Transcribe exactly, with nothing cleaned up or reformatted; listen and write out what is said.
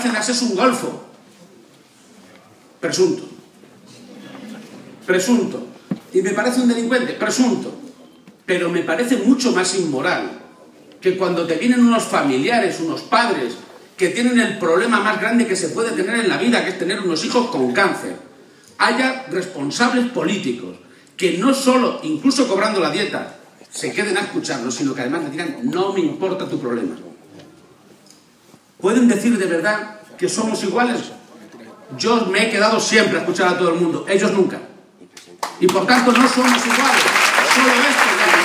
Bárcenas es un golfo. Presunto. Presunto. Y me parece un delincuente. Presunto. Pero me parece mucho más inmoral que cuando te vienen unos familiares, unos padres, que tienen el problema más grande que se puede tener en la vida, que es tener unos hijos con cáncer, haya responsables políticos que no solo, incluso cobrando la dieta, se queden a escucharlo, sino que además le digan, no me importa tu problema. ¿Pueden decir de verdad que somos iguales? Yo me he quedado siempre a escuchar a todo el mundo, ellos nunca. Y por tanto no somos iguales, solo esto.